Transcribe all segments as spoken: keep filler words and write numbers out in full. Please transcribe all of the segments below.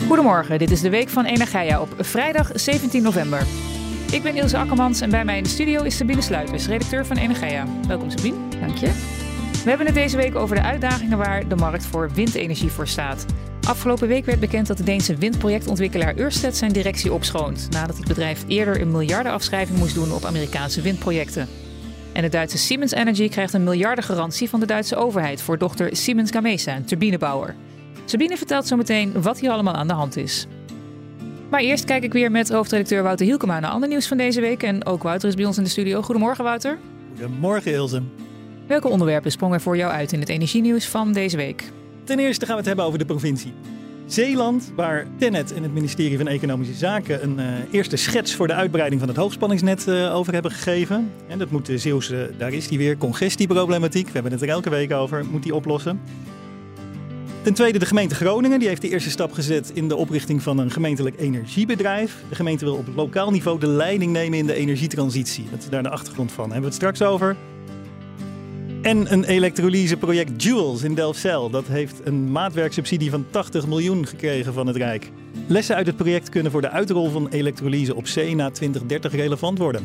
Goedemorgen, dit is de Week van Energia op vrijdag zeventien november. Ik ben Ilse Akkermans en bij mij in de studio is Sabine Sluipers, redacteur van Energia. Welkom Sabine. Dank je. We hebben het deze week over de uitdagingen waar de markt voor windenergie voor staat. Afgelopen week werd bekend dat de Deense windprojectontwikkelaar Ørsted zijn directie opschoont, nadat het bedrijf eerder een miljardenafschrijving moest doen op Amerikaanse windprojecten. En de Duitse Siemens Energy krijgt een miljardengarantie van de Duitse overheid voor dochter Siemens Gamesa, een turbinebouwer. Sabine vertelt zo meteen wat hier allemaal aan de hand is. Maar eerst kijk ik weer met hoofdredacteur Wouter Hielkema naar ander nieuws van deze week. En ook Wouter is bij ons in de studio. Goedemorgen Wouter. Goedemorgen Ilse. Welke onderwerpen sprongen voor jou uit in het energienieuws van deze week? Ten eerste gaan we het hebben over de provincie Zeeland, waar TenneT en het ministerie van Economische Zaken een uh, eerste schets voor de uitbreiding van het hoogspanningsnet uh, over hebben gegeven. En dat moet de Zeeuwse, daar is die weer, congestieproblematiek. We hebben het er elke week over, moet die oplossen. Ten tweede de gemeente Groningen, die heeft de eerste stap gezet in de oprichting van een gemeentelijk energiebedrijf. De gemeente wil op lokaal niveau de leiding nemen in de energietransitie. Dat is daar de achtergrond van, daar hebben we het straks over. En een elektrolyseproject Jules in Delfzijl. Dat heeft een maatwerksubsidie van tachtig miljoen gekregen van het Rijk. Lessen uit het project kunnen voor de uitrol van elektrolyse op zee na twintig dertig relevant worden.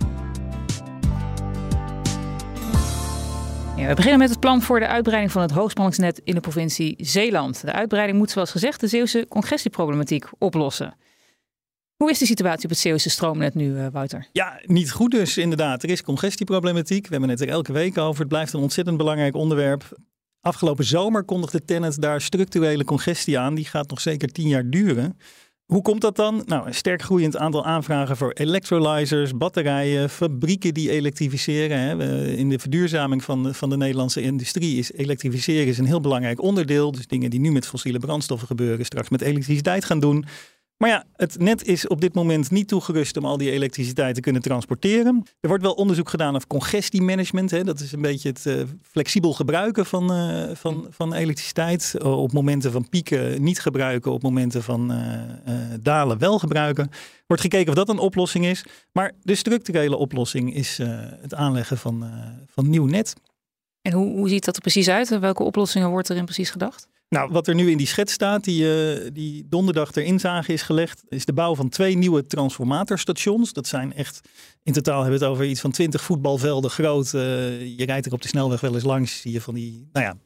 Ja, we beginnen met het plan voor de uitbreiding van het hoogspanningsnet in de provincie Zeeland. De uitbreiding moet, zoals gezegd, de Zeeuwse congestieproblematiek oplossen. Hoe is de situatie op het Zeeuwse stroomnet nu, Wouter? Ja, niet goed dus inderdaad. Er is congestieproblematiek. We hebben het er elke week over. Het blijft een ontzettend belangrijk onderwerp. Afgelopen zomer kondigde TenneT daar structurele congestie aan. Die gaat nog zeker tien jaar duren. Hoe komt dat dan? Nou, een sterk groeiend aantal aanvragen voor electrolyzers, batterijen, fabrieken die elektrificeren. Hè. In de verduurzaming van de, van de Nederlandse industrie is elektrificeren is een heel belangrijk onderdeel. Dus dingen die nu met fossiele brandstoffen gebeuren, straks met elektriciteit gaan doen. Maar ja, het net is op dit moment niet toegerust om al die elektriciteit te kunnen transporteren. Er wordt wel onderzoek gedaan naar congestiemanagement. Hè. Dat is een beetje het uh, flexibel gebruiken van, uh, van, van elektriciteit. Uh, op momenten van pieken niet gebruiken, op momenten van uh, uh, dalen wel gebruiken. Wordt gekeken of dat een oplossing is. Maar de structurele oplossing is uh, het aanleggen van, uh, van nieuw net. En hoe, hoe ziet dat er precies uit? Welke oplossingen wordt erin precies gedacht? Nou, wat er nu in die schets staat, die, uh, die donderdag ter inzage is gelegd, is de bouw van twee nieuwe transformatorstations. Dat zijn echt, in totaal hebben we het over iets van twintig voetbalvelden groot. Uh, je rijdt er op de snelweg wel eens langs, zie je van die, nou ja,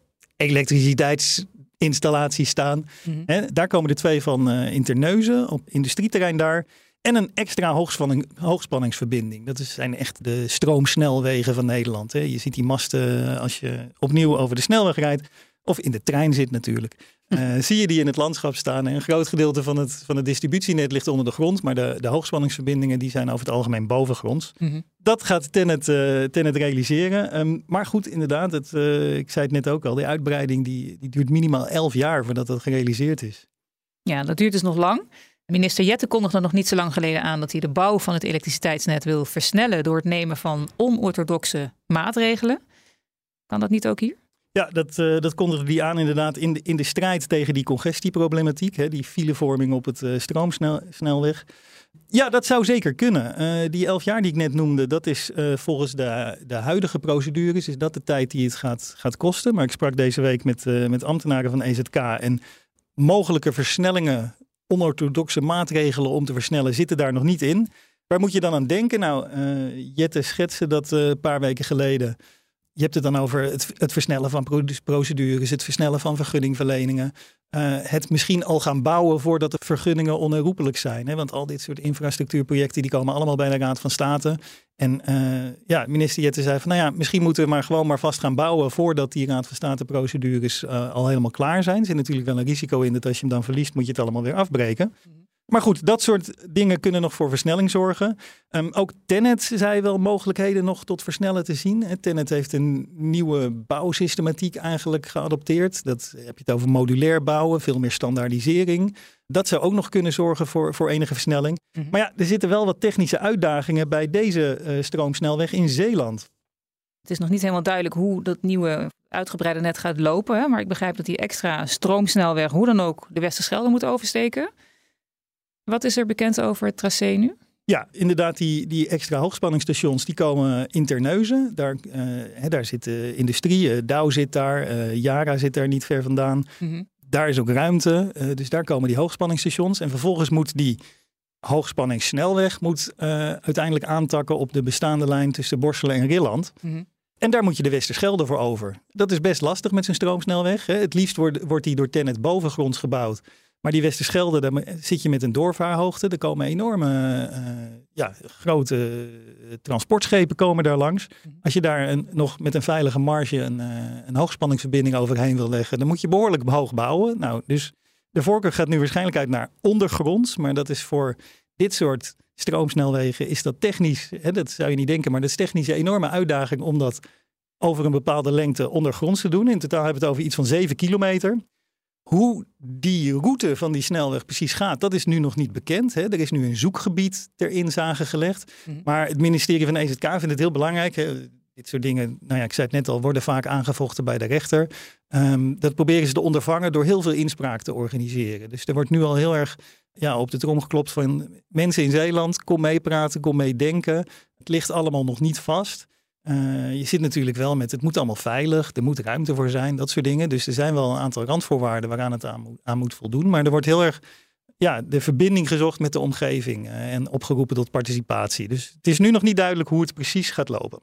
elektriciteitsinstallaties staan. Mm-hmm. He, daar komen er twee van uh, in Terneuzen, op industrieterrein daar. En een extra hoogspanning, hoogspanningsverbinding. Dat zijn echt de stroomsnelwegen van Nederland. Hè. Je ziet die masten als je opnieuw over de snelweg rijdt. Of in de trein zit natuurlijk. Uh, zie je die in het landschap staan. En een groot gedeelte van het, van het distributienet ligt onder de grond. Maar de, de hoogspanningsverbindingen die zijn over het algemeen bovengronds. Mm-hmm. Dat gaat TenneT, uh, TenneT realiseren. Um, maar goed, inderdaad. Het, uh, ik zei het net ook al. Die uitbreiding die, die duurt minimaal elf jaar voordat dat gerealiseerd is. Ja, dat duurt dus nog lang. Minister Jette kondigde nog niet zo lang geleden aan dat hij de bouw van het elektriciteitsnet wil versnellen door het nemen van onorthodoxe maatregelen. Kan dat niet ook hier? Ja, dat, uh, dat kondigde die aan inderdaad in de, in de strijd tegen die congestieproblematiek. Hè, die filevorming op het uh, stroomsnelweg. Ja, dat zou zeker kunnen. Uh, die elf jaar die ik net noemde, dat is uh, volgens de, de huidige procedures, is dat de tijd die het gaat, gaat kosten. Maar ik sprak deze week met, uh, met ambtenaren van E Z K en mogelijke versnellingen, onorthodoxe maatregelen om te versnellen zitten daar nog niet in. Waar moet je dan aan denken? Nou, uh, Jette schetste dat uh, een paar weken geleden. Je hebt het dan over het, het versnellen van procedures, het versnellen van vergunningverleningen. Uh, het misschien al gaan bouwen voordat de vergunningen onherroepelijk zijn. Hè? Want al dit soort infrastructuurprojecten die komen allemaal bij de Raad van State. En uh, ja, minister Jette zei van nou ja, misschien moeten we maar gewoon maar vast gaan bouwen voordat die Raad van State procedures uh, al helemaal klaar zijn. Er zit natuurlijk wel een risico in dat als je hem dan verliest moet je het allemaal weer afbreken. Maar goed, dat soort dingen kunnen nog voor versnelling zorgen. Um, ook TenneT zei wel mogelijkheden nog tot versnellen te zien. TenneT heeft een nieuwe bouwsystematiek eigenlijk geadopteerd. Dat heb je het over modulair bouwen, veel meer standaardisering. Dat zou ook nog kunnen zorgen voor, voor enige versnelling. Mm-hmm. Maar ja, er zitten wel wat technische uitdagingen bij deze uh, stroomsnelweg in Zeeland. Het is nog niet helemaal duidelijk hoe dat nieuwe uitgebreide net gaat lopen. Hè? Maar ik begrijp dat die extra stroomsnelweg hoe dan ook de Westerschelde moet oversteken. Wat is er bekend over het tracé nu? Ja, inderdaad, die, die extra hoogspanningsstations die komen in Terneuzen. Daar, uh, he, daar zit uh, industrie, uh, Dow zit daar, uh, Yara zit daar niet ver vandaan. Mm-hmm. Daar is ook ruimte, uh, dus daar komen die hoogspanningsstations. En vervolgens moet die hoogspanningssnelweg moet, uh, uiteindelijk aantakken op de bestaande lijn tussen Borselen en Rilland. Mm-hmm. En daar moet je de Westerschelde voor over. Dat is best lastig met zo'n stroomsnelweg. Hè. Het liefst wordt, wordt die door TenneT bovengronds gebouwd. Maar die Westerschelde, daar zit je met een doorvaarhoogte. Er komen enorme uh, ja, grote transportschepen komen daar langs. Als je daar een, nog met een veilige marge een, uh, een hoogspanningsverbinding overheen wil leggen, dan moet je behoorlijk hoog bouwen. Nou, dus de voorkeur gaat nu waarschijnlijk uit naar ondergronds. Maar dat is voor dit soort stroomsnelwegen is dat technisch, hè, dat zou je niet denken, maar dat is technisch een enorme uitdaging om dat over een bepaalde lengte ondergronds te doen. In totaal hebben we het over iets van zeven kilometer. Hoe die route van die snelweg precies gaat, dat is nu nog niet bekend. Hè. Er is nu een zoekgebied ter inzage gelegd. Mm-hmm. Maar het ministerie van E Z K vindt het heel belangrijk. Hè. Dit soort dingen, nou ja, ik zei het net al, worden vaak aangevochten bij de rechter. Um, dat proberen ze te ondervangen door heel veel inspraak te organiseren. Dus er wordt nu al heel erg ja, op de trom geklopt van mensen in Zeeland. Kom meepraten, kom meedenken. Het ligt allemaal nog niet vast. Uh, je zit natuurlijk wel met, het moet allemaal veilig, er moet ruimte voor zijn, dat soort dingen. Dus er zijn wel een aantal randvoorwaarden waaraan het aan moet, aan moet voldoen. Maar er wordt heel erg ja, de verbinding gezocht met de omgeving uh, en opgeroepen tot participatie. Dus het is nu nog niet duidelijk hoe het precies gaat lopen.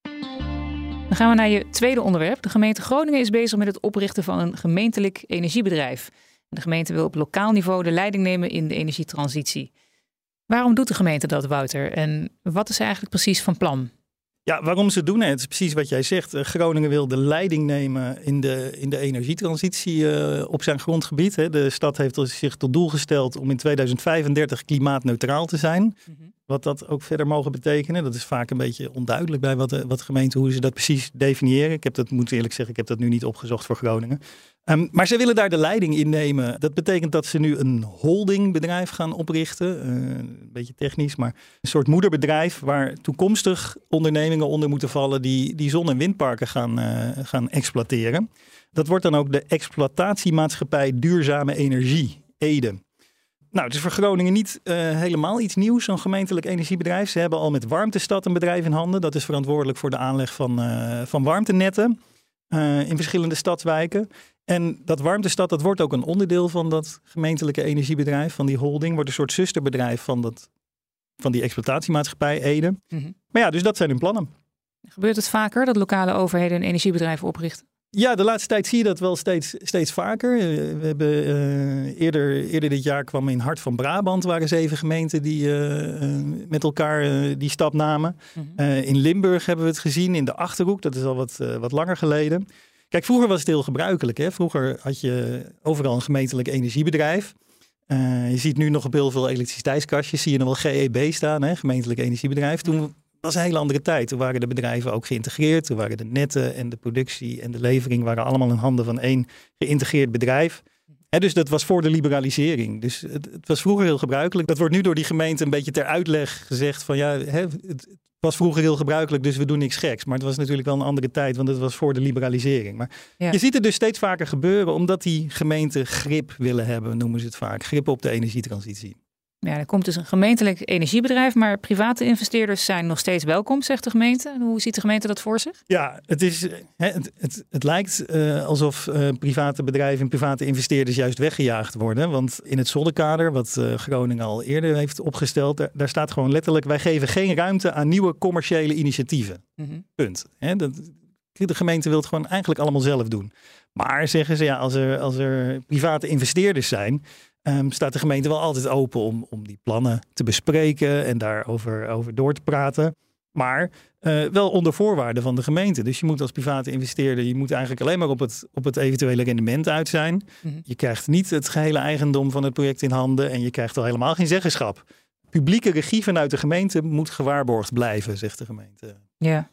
Dan gaan we naar je tweede onderwerp. De gemeente Groningen is bezig met het oprichten van een gemeentelijk energiebedrijf. De gemeente wil op lokaal niveau de leiding nemen in de energietransitie. Waarom doet de gemeente dat, Wouter? En wat is eigenlijk precies van plan? Ja, waarom ze het doen? Het is precies wat jij zegt. Groningen wil de leiding nemen in de, in de energietransitie uh, op zijn grondgebied. Hè. De stad heeft zich tot doel gesteld om in tweeduizend vijfendertig klimaatneutraal te zijn. Mm-hmm. Wat dat ook verder mogen betekenen. Dat is vaak een beetje onduidelijk bij wat de, wat de gemeente, hoe ze dat precies definiëren. Ik heb dat, moet eerlijk zeggen, ik heb dat nu niet opgezocht voor Groningen. Um, maar ze willen daar de leiding in nemen. Dat betekent dat ze nu een holdingbedrijf gaan oprichten. Uh, een beetje technisch, maar een soort moederbedrijf waar toekomstig ondernemingen onder moeten vallen die, die zon- en windparken gaan, uh, gaan exploiteren. Dat wordt dan ook de exploitatiemaatschappij Duurzame Energie, Ede. Nou, het is voor Groningen niet uh, helemaal iets nieuws, zo'n gemeentelijk energiebedrijf. Ze hebben al met Warmtestad een bedrijf in handen. Dat is verantwoordelijk voor de aanleg van, uh, van warmtenetten uh, in verschillende stadswijken. En dat Warmtestad, dat wordt ook een onderdeel van dat gemeentelijke energiebedrijf, van die holding. Wordt een soort zusterbedrijf van, dat, van die exploitatiemaatschappij Ede. Mm-hmm. Maar ja, dus dat zijn hun plannen. Gebeurt het vaker dat lokale overheden een energiebedrijf oprichten? Ja, de laatste tijd zie je dat wel steeds, steeds vaker. We hebben uh, eerder, eerder dit jaar kwam in Hart van Brabant, waren zeven gemeenten die uh, uh, met elkaar uh, die stap namen. Mm-hmm. Uh, in Limburg hebben we het gezien, in de Achterhoek, dat is al wat, uh, wat langer geleden. Kijk, vroeger was het heel gebruikelijk. Hè? Vroeger had je overal een gemeentelijk energiebedrijf. Uh, je ziet nu nog op heel veel elektriciteitskastjes, zie je nog wel G E B staan, hè? Gemeentelijk energiebedrijf. Toen was een hele andere tijd. Toen waren de bedrijven ook geïntegreerd. Toen waren de netten en de productie en de levering waren allemaal in handen van één geïntegreerd bedrijf. He, dus dat was voor de liberalisering. Dus het, het was vroeger heel gebruikelijk. Dat wordt nu door die gemeente een beetje ter uitleg gezegd van ja, he, het was vroeger heel gebruikelijk, dus we doen niks geks. Maar het was natuurlijk wel een andere tijd, want het was voor de liberalisering. Maar ja. Je ziet het dus steeds vaker gebeuren, omdat die gemeenten grip willen hebben, noemen ze het vaak. Grip op de energietransitie. Ja, er komt dus een gemeentelijk energiebedrijf, maar private investeerders zijn nog steeds welkom, zegt de gemeente. Hoe ziet de gemeente dat voor zich? Ja, het, is, het, het, het lijkt uh, alsof uh, private bedrijven en private investeerders juist weggejaagd worden. Want in het Zonnekader, wat uh, Groningen al eerder heeft opgesteld, daar, daar staat gewoon letterlijk, wij geven geen ruimte aan nieuwe commerciële initiatieven. Mm-hmm. Punt. He, dat, de gemeente wil het gewoon eigenlijk allemaal zelf doen. Maar zeggen ze, ja, als er, als er private investeerders zijn, Um, staat de gemeente wel altijd open om, om die plannen te bespreken en daarover over door te praten. Maar uh, wel onder voorwaarden van de gemeente. Dus je moet als private investeerder, je moet eigenlijk alleen maar op het, op het eventuele rendement uit zijn. Mm-hmm. Je krijgt niet het gehele eigendom van het project in handen en je krijgt al helemaal geen zeggenschap. Publieke regie vanuit de gemeente moet gewaarborgd blijven, zegt de gemeente. Ja.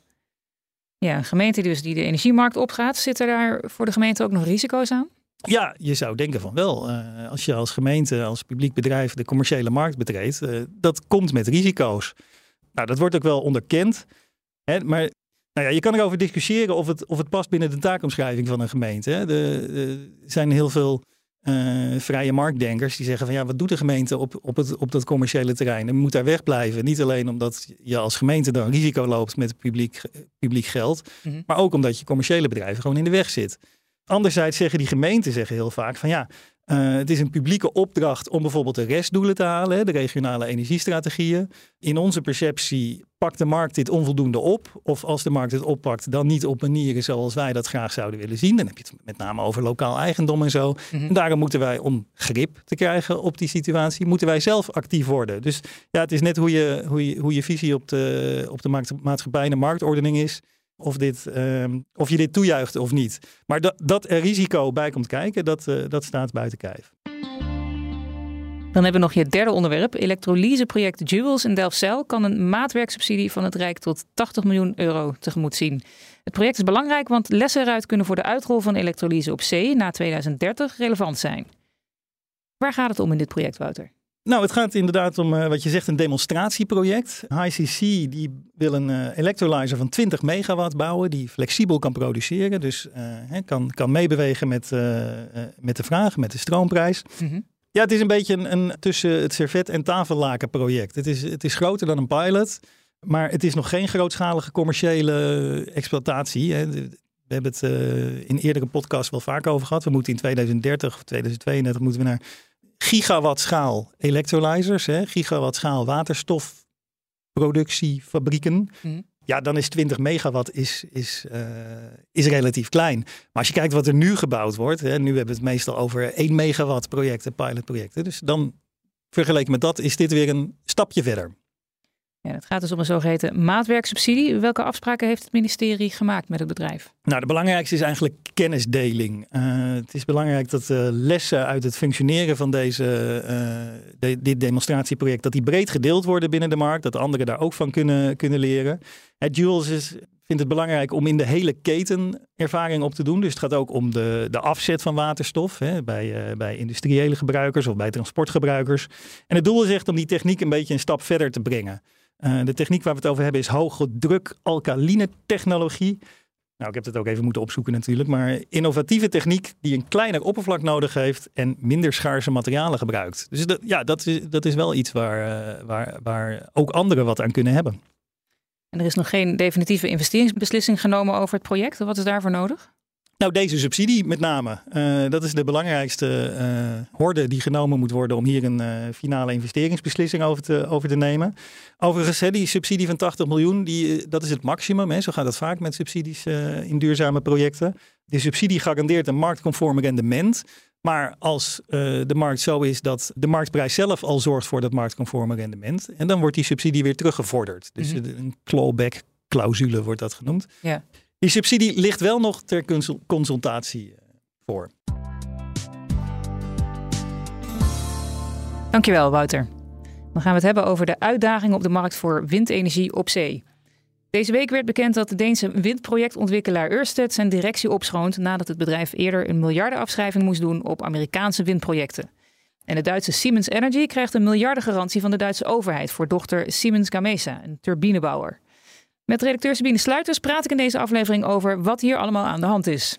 Ja, een gemeente dus die de energiemarkt opgaat, zitten daar voor de gemeente ook nog risico's aan? Ja, je zou denken van wel. Uh, als je als gemeente, als publiek bedrijf de commerciële markt betreedt, uh, dat komt met risico's. Nou, dat wordt ook wel onderkend. Hè, maar nou ja, je kan erover discussiëren of het, of het past binnen de taakomschrijving van een gemeente. Hè. De, de, er zijn heel veel uh, vrije marktdenkers die zeggen van ja, wat doet de gemeente op, op, het, op dat commerciële terrein? En moet daar wegblijven. Niet alleen omdat je als gemeente dan risico loopt met publiek, publiek geld, mm-hmm. maar ook omdat je commerciële bedrijven gewoon in de weg zit. Anderzijds zeggen die gemeenten zeggen heel vaak van ja, Uh, het is een publieke opdracht om bijvoorbeeld de restdoelen te halen, hè, de regionale energiestrategieën. In onze perceptie pakt de markt dit onvoldoende op. Of als de markt het oppakt, dan niet op manieren zoals wij dat graag zouden willen zien. Dan heb je het met name over lokaal eigendom en zo. Mm-hmm. En daarom moeten wij, om grip te krijgen op die situatie, moeten wij zelf actief worden. Dus ja, het is net hoe je, hoe je, hoe je visie op de, op de maatschappij en de marktordening is. Of, dit, uh, of je dit toejuicht of niet. Maar dat, dat er risico bij komt kijken, dat, uh, dat staat buiten kijf. Dan hebben we nog je derde onderwerp. Elektrolyseproject Juwels in Delfzijl kan een maatwerksubsidie van het Rijk tot tachtig miljoen euro tegemoet zien. Het project is belangrijk, want lessen eruit kunnen voor de uitrol van elektrolyse op zee na tweeduizend dertig relevant zijn. Waar gaat het om in dit project, Wouter? Nou, het gaat inderdaad om, uh, wat je zegt, een demonstratieproject. H I C C die wil een uh, electrolyzer van twintig megawatt bouwen die flexibel kan produceren. Dus uh, he, kan, kan meebewegen met, uh, uh, met de vraag, met de stroomprijs. Mm-hmm. Ja, het is een beetje een, een tussen het servet en tafellaken project. Het is, het is groter dan een pilot, maar het is nog geen grootschalige commerciële exploitatie. Hè. We hebben het uh, in eerdere podcasts wel vaak over gehad. We moeten in tweeduizend dertig of tweeduizend tweeëndertig moeten we naar gigawattschaal electrolyzers, hè, gigawattschaal waterstofproductiefabrieken. Mm. Ja, dan is twintig megawatt is, is, uh, is relatief klein. Maar als je kijkt wat er nu gebouwd wordt, hè, nu hebben we het meestal over één megawatt projecten, pilotprojecten. Dus dan, vergeleken met dat, is dit weer een stapje verder. Ja, het gaat dus om een zogeheten maatwerksubsidie. Welke afspraken heeft het ministerie gemaakt met het bedrijf? Nou, de belangrijkste is eigenlijk kennisdeling. Uh, het is belangrijk dat uh, lessen uit het functioneren van deze, uh, de, dit demonstratieproject, dat die breed gedeeld worden binnen de markt, dat anderen daar ook van kunnen, kunnen leren. Het Juwels is, vindt het belangrijk om in de hele keten ervaring op te doen. Dus het gaat ook om de, de afzet van waterstof, hè, bij, uh, bij industriële gebruikers of bij transportgebruikers. En het doel is echt om die techniek een beetje een stap verder te brengen. Uh, de techniek waar we het over hebben is hoge druk alkaline technologie. Nou, ik heb het ook even moeten opzoeken natuurlijk. Maar innovatieve techniek die een kleiner oppervlak nodig heeft en minder schaarse materialen gebruikt. Dus dat, ja, dat is, dat is wel iets waar, uh, waar, waar ook anderen wat aan kunnen hebben. En er is nog geen definitieve investeringsbeslissing genomen over het project. Wat is daarvoor nodig? Nou, deze subsidie met name. Uh, dat is de belangrijkste uh, horde die genomen moet worden om hier een uh, finale investeringsbeslissing over te, over te nemen. Overigens, hè, die subsidie van tachtig miljoen, die, dat is het maximum. Hè. Zo gaat het vaak met subsidies uh, in duurzame projecten. De subsidie garandeert een marktconform rendement. Maar als uh, de markt zo is dat de marktprijs zelf al zorgt voor dat marktconforme rendement. En dan wordt die subsidie weer teruggevorderd. Dus mm-hmm. een clawback clausule wordt dat genoemd. Ja. Die subsidie ligt wel nog ter consultatie voor. Dankjewel, Wouter. Dan gaan we het hebben over de uitdagingen op de markt voor windenergie op zee. Deze week werd bekend dat de Deense windprojectontwikkelaar Ørsted zijn directie opschoont nadat het bedrijf eerder een miljardenafschrijving moest doen op Amerikaanse windprojecten. En de Duitse Siemens Energy krijgt een miljardengarantie van de Duitse overheid voor dochter Siemens Gamesa, een turbinebouwer. Met redacteur Sabine Sluiters praat ik in deze aflevering over wat hier allemaal aan de hand is.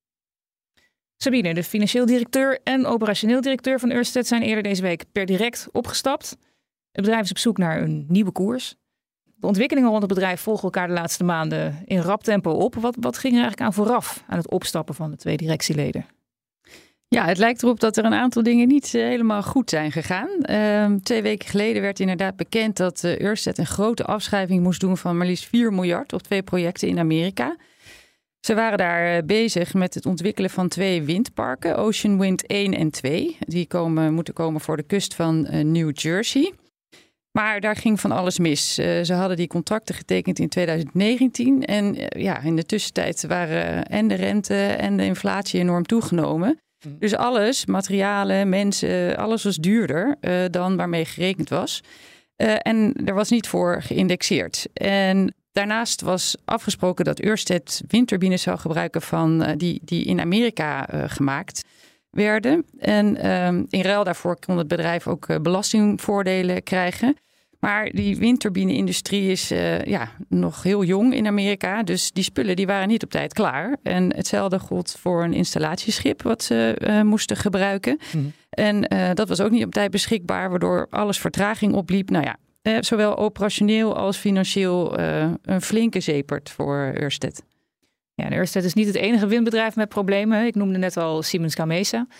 Sabine, de financieel directeur en operationeel directeur van Ørsted zijn eerder deze week per direct opgestapt. Het bedrijf is op zoek naar een nieuwe koers. De ontwikkelingen rond het bedrijf volgen elkaar de laatste maanden in rap tempo op. Wat, wat ging er eigenlijk aan vooraf aan het opstappen van de twee directieleden? Ja, het lijkt erop dat er een aantal dingen niet uh, helemaal goed zijn gegaan. Uh, twee weken geleden werd inderdaad bekend dat uh, Ørsted een grote afschrijving moest doen van maar liefst vier miljard op twee projecten in Amerika. Ze waren daar uh, bezig met het ontwikkelen van twee windparken, Ocean Wind één en twee. Die komen, moeten komen voor de kust van uh, New Jersey. Maar daar ging van alles mis. Uh, ze hadden die contracten getekend in tweeduizend negentien. En uh, ja, in de tussentijd waren uh, en de rente en de inflatie enorm toegenomen. Dus alles, materialen, mensen, alles was duurder uh, dan waarmee gerekend was. Uh, en er was niet voor geïndexeerd. En daarnaast was afgesproken dat Ørsted windturbines zou gebruiken van uh, die, die in Amerika uh, gemaakt werden. En uh, in ruil daarvoor kon het bedrijf ook uh, belastingvoordelen krijgen. Maar die windturbine-industrie is uh, ja, nog heel jong in Amerika. Dus die spullen die waren niet op tijd klaar. En hetzelfde gold voor een installatieschip wat ze uh, moesten gebruiken. Mm-hmm. En uh, dat was ook niet op tijd beschikbaar, waardoor alles vertraging opliep. Nou ja, uh, zowel operationeel als financieel uh, een flinke zeepert voor Ørsted. Ja, Ørsted is niet het enige windbedrijf met problemen. Ik noemde net al Siemens Gamesa.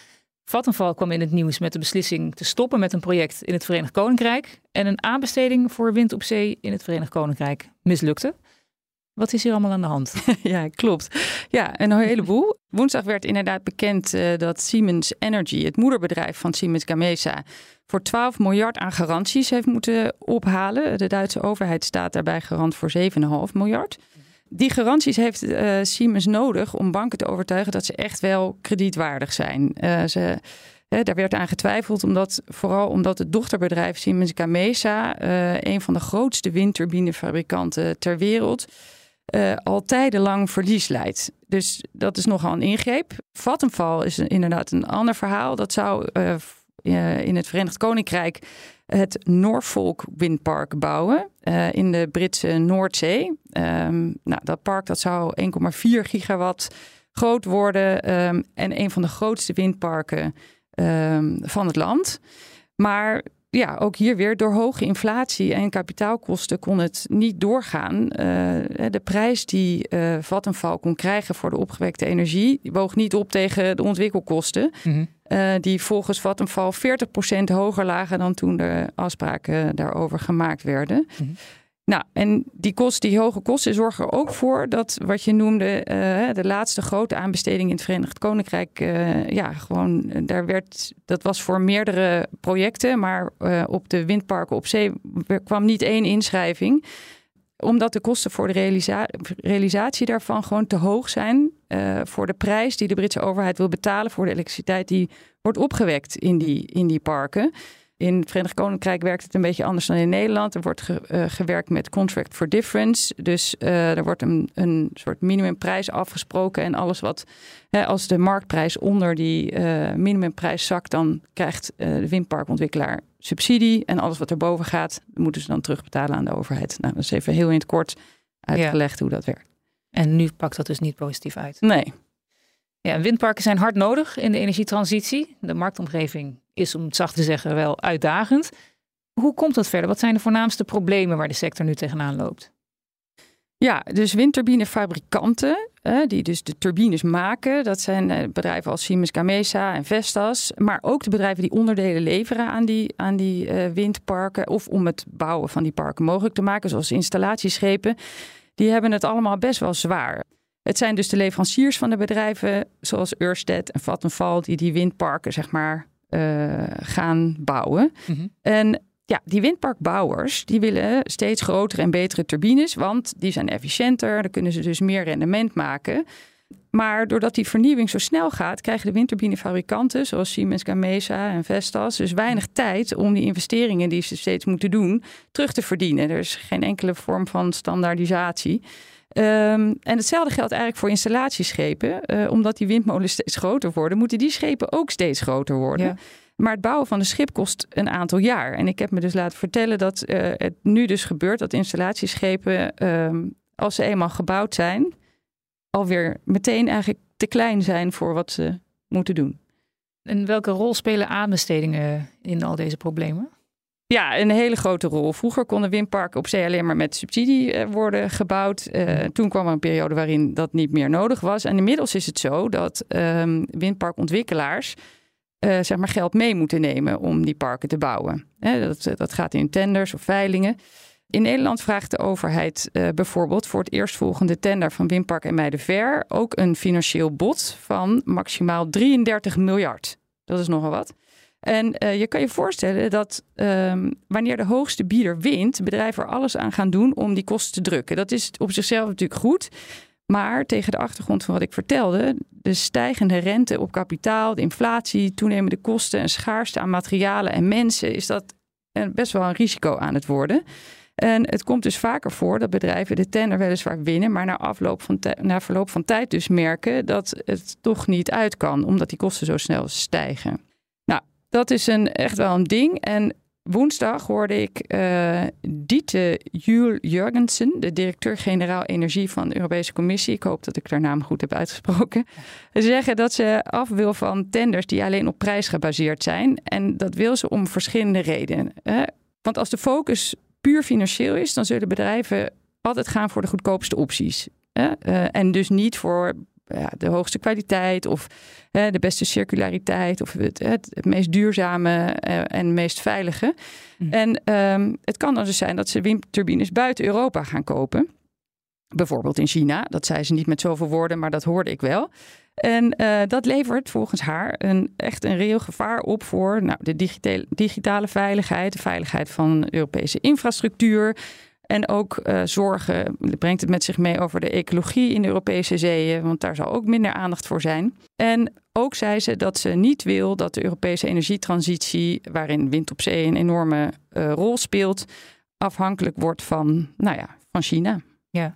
Vattenfall kwam in het nieuws met de beslissing te stoppen met een project in het Verenigd Koninkrijk. En een aanbesteding voor wind op zee in het Verenigd Koninkrijk mislukte. Wat is hier allemaal aan de hand? Ja, klopt. Ja, een heleboel. Woensdag werd inderdaad bekend uh, dat Siemens Energy, het moederbedrijf van Siemens Gamesa, voor twaalf miljard aan garanties heeft moeten ophalen. De Duitse overheid staat daarbij garant voor zeven komma vijf miljard. Die garanties heeft uh, Siemens nodig om banken te overtuigen dat ze echt wel kredietwaardig zijn. Uh, ze, hè, daar werd aan getwijfeld, omdat, vooral omdat het dochterbedrijf Siemens Gamesa, uh, een van de grootste windturbinefabrikanten ter wereld, Uh, al tijdenlang verlies leidt. Dus dat is nogal een ingreep. Vattenfall is een, inderdaad een ander verhaal. Dat zou uh, uh, in het Verenigd Koninkrijk het Norfolk windpark bouwen uh, in de Britse Noordzee. Um, nou, dat park dat zou één komma vier gigawatt groot worden um, en een van de grootste windparken um, van het land. Maar ja, ook hier weer door hoge inflatie en kapitaalkosten kon het niet doorgaan. Uh, de prijs die uh, Vattenfall kon krijgen voor de opgewekte energie die woog niet op tegen de ontwikkelkosten. Mm-hmm. Uh, die volgens Vattenfall veertig procent hoger lagen dan toen de afspraken daarover gemaakt werden. Mm-hmm. Nou, en die, kost, die hoge kosten zorgen er ook voor dat wat je noemde, uh, de laatste grote aanbesteding in het Verenigd Koninkrijk, uh, ja, gewoon, daar werd, dat was voor meerdere projecten, maar uh, op de windparken op zee kwam niet één inschrijving, omdat de kosten voor de realisa- realisatie daarvan gewoon te hoog zijn uh, voor de prijs die de Britse overheid wil betalen voor de elektriciteit die wordt opgewekt in die, in die parken. In het Verenigd Koninkrijk werkt het een beetje anders dan in Nederland. Er wordt ge, uh, gewerkt met contract for difference. Dus uh, er wordt een, een soort minimumprijs afgesproken. En alles wat, hè, als de marktprijs onder die uh, minimumprijs zakt, dan krijgt uh, de windparkontwikkelaar subsidie. En alles wat erboven gaat, moeten ze dan terugbetalen aan de overheid. Nou, dat is even heel in het kort uitgelegd ja. hoe dat werkt. En nu pakt dat dus niet positief uit? Nee. Ja, windparken zijn hard nodig in de energietransitie. De marktomgeving is, om het zacht te zeggen, wel uitdagend. Hoe komt dat verder? Wat zijn de voornaamste problemen waar de sector nu tegenaan loopt? Ja, dus windturbinefabrikanten, eh, die dus de turbines maken. Dat zijn eh, bedrijven als Siemens Gamesa en Vestas. Maar ook de bedrijven die onderdelen leveren aan die, aan die uh, windparken. Of om het bouwen van die parken mogelijk te maken, zoals installatieschepen. Die hebben het allemaal best wel zwaar. Het zijn dus de leveranciers van de bedrijven, zoals Ørsted en Vattenfall, die die windparken zeg maar uh, gaan bouwen. Mm-hmm. En ja, die windparkbouwers, die willen steeds grotere en betere turbines, want die zijn efficiënter, dan kunnen ze dus meer rendement maken. Maar doordat die vernieuwing zo snel gaat, krijgen de windturbinefabrikanten, zoals Siemens Gamesa en Vestas, dus weinig tijd om die investeringen die ze steeds moeten doen, terug te verdienen. Er is geen enkele vorm van standaardisatie. Um, en hetzelfde geldt eigenlijk voor installatieschepen. Uh, omdat die windmolens steeds groter worden, moeten die schepen ook steeds groter worden. Ja. Maar het bouwen van een schip kost een aantal jaar. En ik heb me dus laten vertellen dat uh, het nu dus gebeurt dat installatieschepen, um, als ze eenmaal gebouwd zijn, alweer meteen eigenlijk te klein zijn voor wat ze moeten doen. En welke rol spelen aanbestedingen in al deze problemen? Ja, een hele grote rol. Vroeger konden windparken op zee alleen maar met subsidie worden gebouwd. Uh, toen kwam er een periode waarin dat niet meer nodig was. En inmiddels is het zo dat um, windparkontwikkelaars uh, zeg maar geld mee moeten nemen om die parken te bouwen. He, dat, dat gaat in tenders of veilingen. In Nederland vraagt de overheid uh, bijvoorbeeld voor het eerstvolgende tender van Windpark IJmuidenver ook een financieel bod van maximaal drieëndertig miljard. Dat is nogal wat. En uh, je kan je voorstellen dat um, wanneer de hoogste bieder wint, bedrijven er alles aan gaan doen om die kosten te drukken. Dat is op zichzelf natuurlijk goed. Maar tegen de achtergrond van wat ik vertelde, de stijgende rente op kapitaal, de inflatie, toenemende kosten en schaarste aan materialen en mensen, is dat best wel een risico aan het worden. En het komt dus vaker voor dat bedrijven de tender weliswaar winnen, maar na, afloop van t- na verloop van tijd dus merken dat het toch niet uit kan, omdat die kosten zo snel stijgen. Nou, dat is een, echt wel een ding. En woensdag hoorde ik uh, Diete Juul Jurgensen, de directeur-generaal energie van de Europese Commissie, ik hoop dat ik haar naam goed heb uitgesproken, zeggen dat ze af wil van tenders die alleen op prijs gebaseerd zijn. En dat wil ze om verschillende redenen. Hè? Want als de focus puur financieel is, dan zullen bedrijven altijd gaan voor de goedkoopste opties. Hè? Uh, en dus niet voor ja, de hoogste kwaliteit of uh, de beste circulariteit of het, het, het meest duurzame uh, en meest veilige. Mm. En um, het kan dan dus zijn dat ze windturbines buiten Europa gaan kopen. Bijvoorbeeld in China. Dat zei ze niet met zoveel woorden, maar dat hoorde ik wel. En uh, dat levert volgens haar een, echt een reëel gevaar op voor nou, de digitale, digitale veiligheid, de veiligheid van Europese infrastructuur. En ook uh, zorgen, brengt het met zich mee over de ecologie in de Europese zeeën, want daar zal ook minder aandacht voor zijn. En ook zei ze dat ze niet wil dat de Europese energietransitie, waarin wind op zee een enorme uh, rol speelt, afhankelijk wordt van, nou ja, van China. Ja.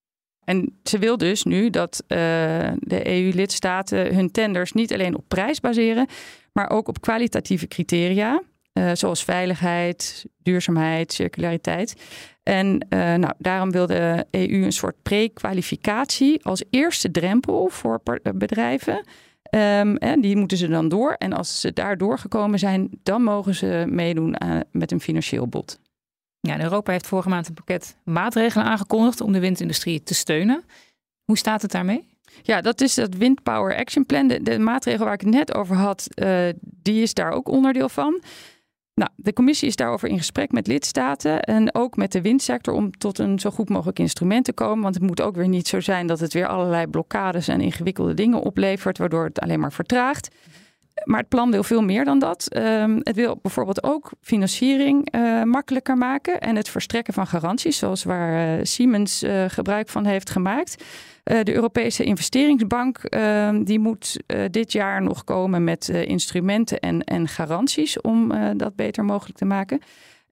En ze wil dus nu dat uh, de E U-lidstaten hun tenders niet alleen op prijs baseren, maar ook op kwalitatieve criteria, uh, zoals veiligheid, duurzaamheid, circulariteit. En uh, nou, daarom wil de E U een soort pre-kwalificatie als eerste drempel voor bedrijven. Um, en die moeten ze dan door. En als ze daar doorgekomen zijn, dan mogen ze meedoen aan, met een financieel bod. Ja, en Europa heeft vorige maand een pakket maatregelen aangekondigd om de windindustrie te steunen. Hoe staat het daarmee? Ja, dat is het Wind Power Action Plan. De, de maatregel waar ik het net over had, uh, die is daar ook onderdeel van. Nou, de commissie is daarover in gesprek met lidstaten en ook met de windsector om tot een zo goed mogelijk instrument te komen. Want het moet ook weer niet zo zijn dat het weer allerlei blokkades en ingewikkelde dingen oplevert, waardoor het alleen maar vertraagt. Maar het plan wil veel meer dan dat. Um, het wil bijvoorbeeld ook financiering uh, makkelijker maken en het verstrekken van garanties, zoals waar uh, Siemens uh, gebruik van heeft gemaakt. Uh, de Europese investeringsbank uh, die moet uh, dit jaar nog komen met uh, instrumenten en, en garanties om uh, dat beter mogelijk te maken.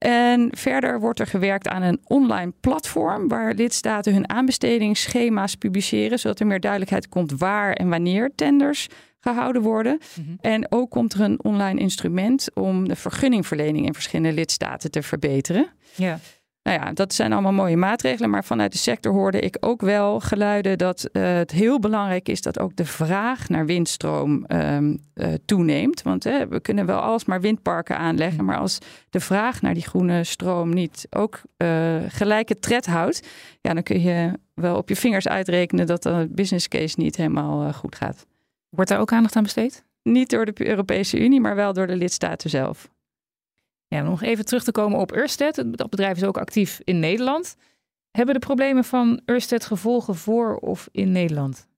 En verder wordt er gewerkt aan een online platform waar lidstaten hun aanbestedingsschema's publiceren, zodat er meer duidelijkheid komt waar en wanneer tenders gehouden worden. Mm-hmm. En ook komt er een online instrument om de vergunningverlening in verschillende lidstaten te verbeteren. Ja. Nou ja, dat zijn allemaal mooie maatregelen. Maar vanuit de sector hoorde ik ook wel geluiden dat uh, het heel belangrijk is dat ook de vraag naar windstroom um, uh, toeneemt. Want uh, we kunnen wel alsmaar windparken aanleggen. Maar als de vraag naar die groene stroom niet ook uh, gelijke tred houdt, ja, dan kun je wel op je vingers uitrekenen dat de business case niet helemaal uh, goed gaat. Wordt daar ook aandacht aan besteed? Niet door de Europese Unie, maar wel door de lidstaten zelf. Ja, nog even terug te komen op Ørsted. Dat bedrijf is ook actief in Nederland. Hebben de problemen van Ørsted gevolgen voor of in Nederland?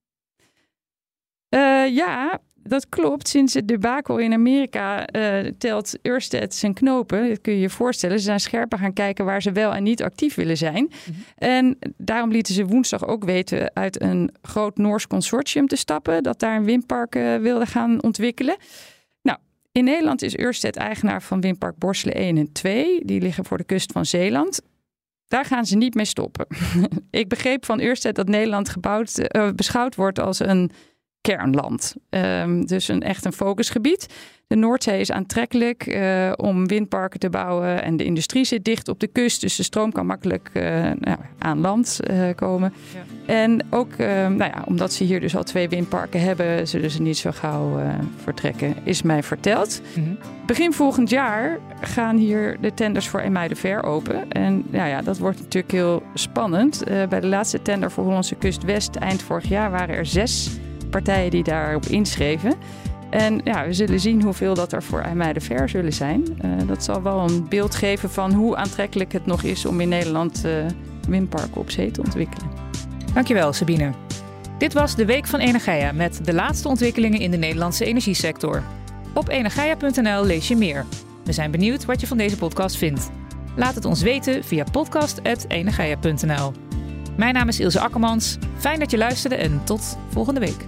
Uh, ja, dat klopt. Sinds het debakel in Amerika uh, telt Ørsted zijn knopen. Dat kun je je voorstellen. Ze zijn scherper gaan kijken waar ze wel en niet actief willen zijn. Mm-hmm. En daarom lieten ze woensdag ook weten uit een groot Noors consortium te stappen, dat daar een windpark uh, wilde gaan ontwikkelen. In Nederland is Ørsted eigenaar van windpark Borssele één en twee. Die liggen voor de kust van Zeeland. Daar gaan ze niet mee stoppen. Ik begreep van Ørsted dat Nederland gebouwd, uh, beschouwd wordt als een kernland. Um, dus een, echt een focusgebied. De Noordzee is aantrekkelijk uh, om windparken te bouwen. En de industrie zit dicht op de kust. Dus de stroom kan makkelijk uh, nou, aan land uh, komen. Ja. En ook uh, nou ja, omdat ze hier dus al twee windparken hebben, zullen ze niet zo gauw uh, vertrekken, is mij verteld. Mm-hmm. Begin volgend jaar gaan hier de tenders voor IJmuidenver open. En nou ja, dat wordt natuurlijk heel spannend. Uh, bij de laatste tender voor Hollandse Kust West eind vorig jaar waren er zes partijen die daarop inschreven. En ja, we zullen zien hoeveel dat er voor IJmuidenver zullen zijn. Uh, dat zal wel een beeld geven van hoe aantrekkelijk het nog is om in Nederland uh, windparken op zee te ontwikkelen. Dankjewel, Sabine. Dit was de Week van Energia met de laatste ontwikkelingen in de Nederlandse energiesector. Op energia punt n l lees je meer. We zijn benieuwd wat je van deze podcast vindt. Laat het ons weten via podcast punt energia punt n l. Mijn naam is Ilse Akkermans. Fijn dat je luisterde en tot volgende week.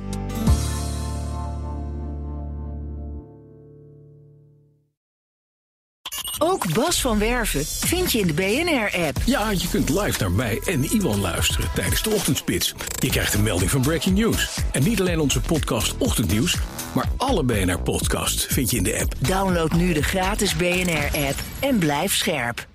Ook Bas van Werven vind je in de B N R-app. Ja, je kunt live naar mij en Iwan luisteren tijdens de ochtendspits. Je krijgt een melding van Breaking News. En niet alleen onze podcast Ochtendnieuws, maar alle B N R-podcasts vind je in de app. Download nu de gratis B N R-app en blijf scherp.